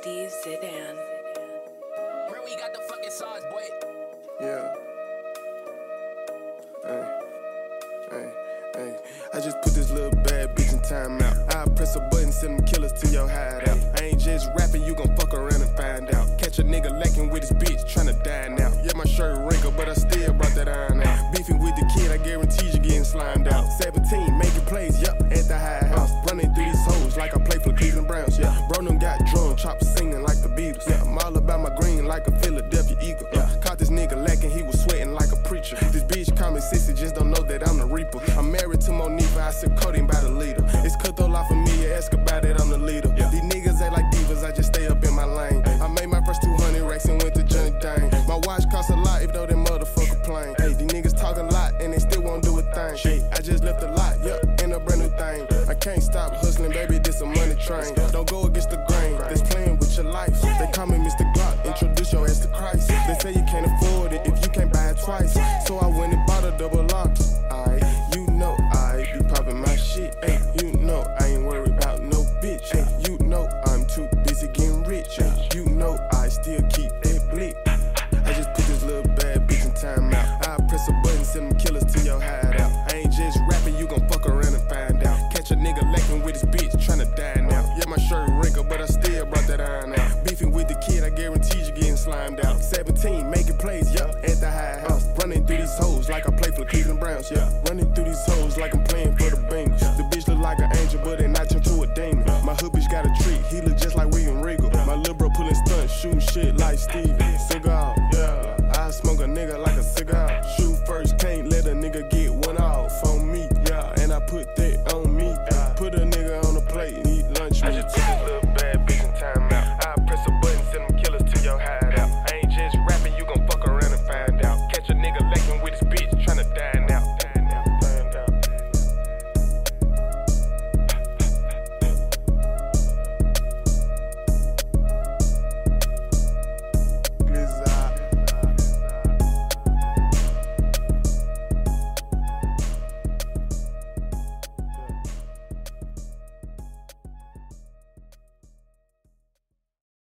Steve Zidane. Bro, we got the fucking sauce, boy. Yeah. Hey. I just put this little bad bitch in timeout. I press a button, send them killers to your hideout. I ain't just rapping, you gon' fuck around and find out. Catch a nigga lacking with his bitch, tryna die now. Yeah, my shirt wrinkled, but I still brought that iron out. Beefing with the kid, I guarantee you getting slimed out. 17, making plays, yup, at the high house. Running through these hoes like I play for the Cleveland Browns, yeah. Bro done got drunk, choppers singing like the Beatles, yeah. I'm all about my green like a Philadelphia Eagle, yeah. Caught this nigga lacking, he was sweating like a preacher. This bitch call me sissy, just don't know that I'm the reaper. I'm married to Monifa, I sip codeine by the leader. It's cutthroat La Familia, ask about it, I'm the leader. These niggas ain't like divas, I just stay up in my lane. I made my first 200 racks and went to Johnny Dang. My watch costs a lot, if though that motherfucker plain. Hey, these niggas talk a lot and they still won't do a thing. Hey, I just left a lot, yup, in a brand new thing. I can't stop hustling, baby, this a money train. Don't go against the grain, that's playing with your life. They call me Mr. Glock, introduce your ass to Christ. They say you can't afford it if you can't buy it twice. So I went and bought a double lock. You know I be popping my shit. Ay, you know I ain't worried about no bitch. Ay, you know I'm too busy getting rich. Ay, you know I still keep that blick. I just put this little bad bitch in timeout. I press a button, send them killers to your hideout. I ain't just rapping, you gon' fuck around and find out. Catch a nigga lacking with his bitch, tryna die now. Yeah, my shirt wrinkled, but I still brought that iron out. Beefing with the kid, I guarantee you getting slimed out. 17, making plays, yup, at the high house. Running through these hoes like I play for the Cleveland Browns, yeah. Running through these hoes like I'm playing for the Bengals. The bitch look like an angel, but at night turn to a demon. My hood bitch got a treat, he look just like William Regal. My little bro pulling stunts, shooting shit like Steven.